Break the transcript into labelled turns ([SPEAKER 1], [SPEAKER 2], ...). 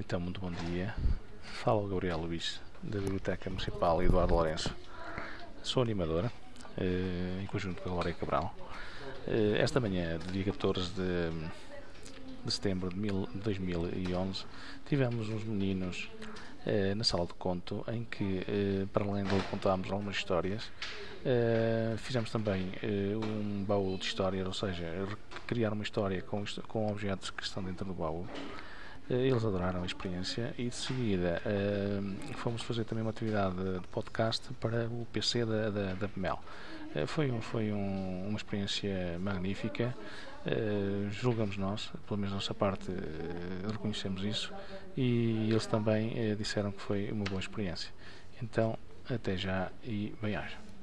[SPEAKER 1] Então, muito bom dia. Fala o Gabriel Luís, da Biblioteca Municipal Eduardo Lourenço. Sou animadora, em conjunto com a Glória Cabral. Esta manhã, do dia 14 de setembro de 2011, tivemos uns meninos na sala de conto, em que, para além de contarmos algumas histórias, fizemos também um baú de histórias, ou seja, criar uma história com objetos que estão dentro do baú. Eles adoraram a experiência e de seguida fomos fazer também uma atividade de podcast para o PC da PMEL. Uma experiência magnífica, julgamos nós, pelo menos da nossa parte, reconhecemos isso, e eles também disseram que foi uma boa experiência. Então, até já e bem-aja.